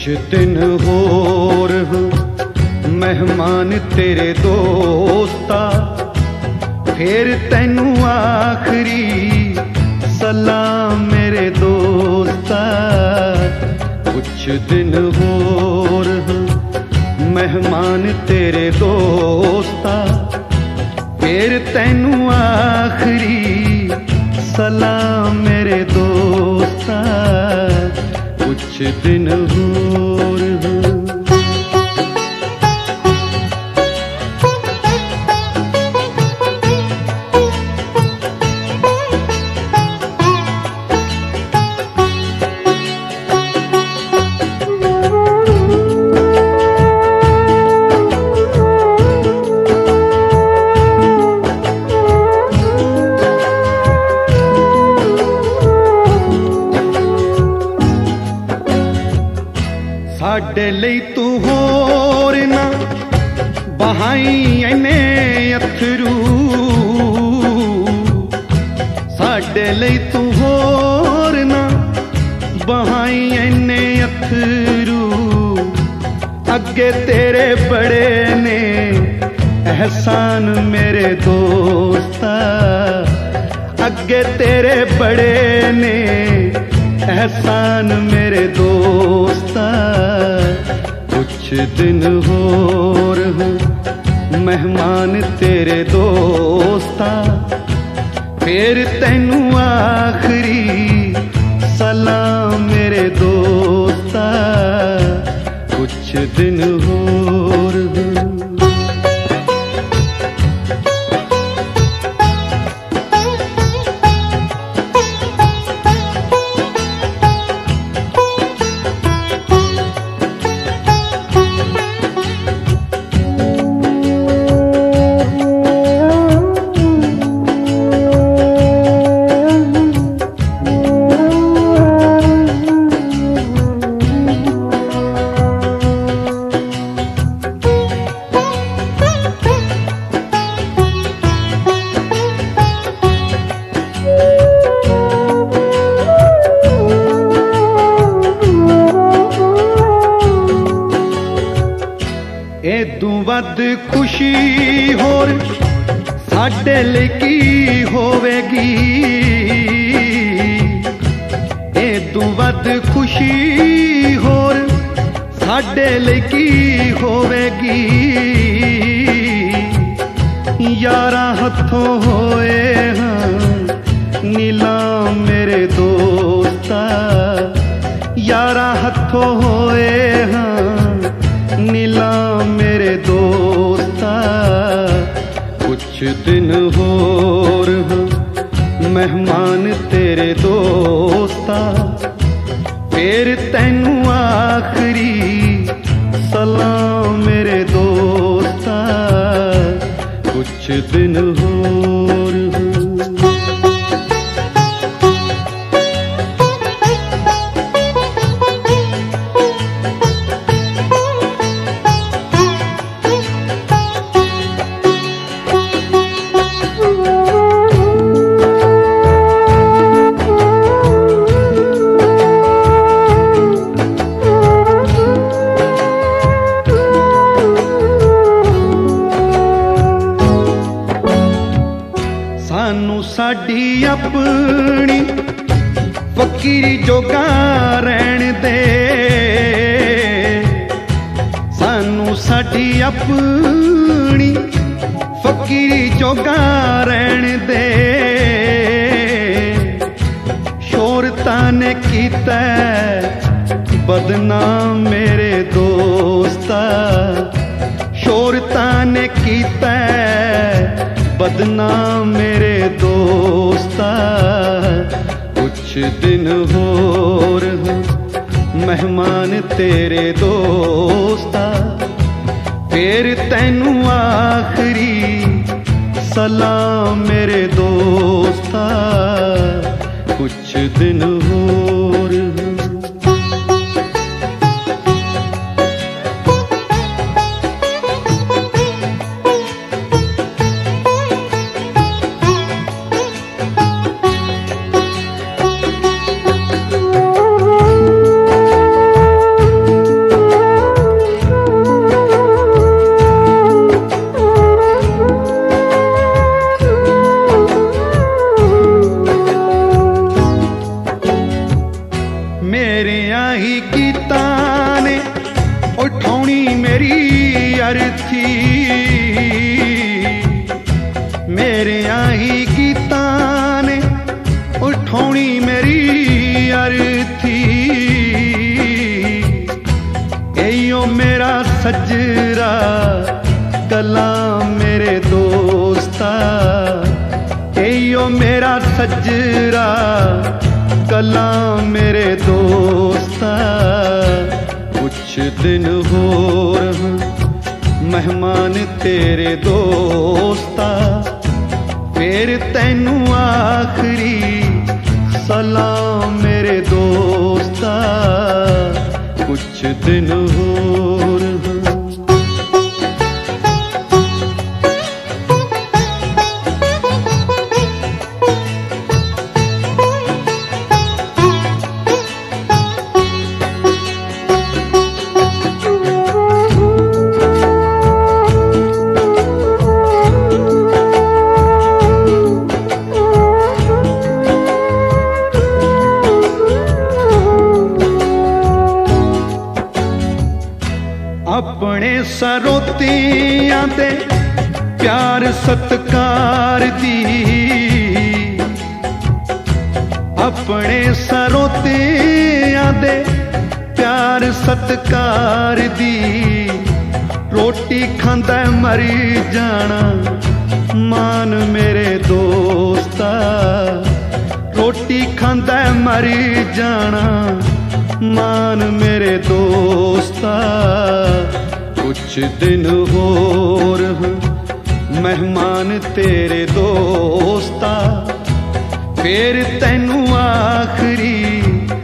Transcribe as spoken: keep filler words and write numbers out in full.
कुछ दिन होर मेहमान तेरे दोस्ता, फिर तैनू आखरी सलाम मेरे दोस्ता। कुछ दिन होर मेहमान तेरे दोस्ता, फिर तैनू आखरी सलाम मेरे दोस्ता। कुछ दिन होर साडे लई तू होर ना बहाई इन्ने अथरू, साडे लई तू होर ना बहाई इन्ने अथरू। अगे तेरे बड़े ने एहसान मेरे दोस्ता, अगे तेरे बड़े ने एहसान मेरे दोस्ता। कुछ दिन होर मेहमान तेरे दोस्ता, फिर तैनू आखरी सलाम मेरे दोस्ता। कुछ दिन होर एदू वध खुशी होर साडे लई की होवेगी, एदू वध खुशी होर साडे लई की होवेगी। यारा हथों होए हाँ नीलाम मेरे दोस्ता, यारा हथों होए हाँ नीलाम मेरे दोस्ता। कुछ दिन होर मेहमान तेरे दोस्ता, फिर तैनू आखरी सलाम मेरे दोस्ता। कुछ दिन होर सानू साडी अपनी फकीरी जोगा रहन दे, सानू साडी अपनी फकीरी जोगा रहन दे। शोहरतां ने कीता बदनाम मेरे दोस्ता, शोहरतां ने कीता बदनाम मेरे दोस्ता। कुछ दिन होर मेहमान तेरे दोस्ता, फिर तैनू आखरी सलाम मेरे दोस्ता। कुछ दिन होर तेरिया ही गीतां ने उठाउणी मेरी अर्थी, मेरिया ही गीतां ने उठाउणी मेरी अर्थी। एयो मेरा सजरा कलाम मेरे दोस्ता, एयो मेरा सजरा कलाम मेरे दोस्ता। कुछ दिन होर मेहमान तेरे दोस्ता, फिर तैनू आखरी सलाम मेरे दोस्ता। कुछ दिन होर अपने सरोतियां दे प्यार सत्कार दी, अपने सरोतियां दे प्यार सत्कार दी। रोटी खांदा मरी जाना मान मेरे दोस्ता, रोटी खांदा मरी जाना मान मेरे दोस्ता। कुछ दिन होर मेहमान तेरे दोस्ता, फिर तैनू आखरी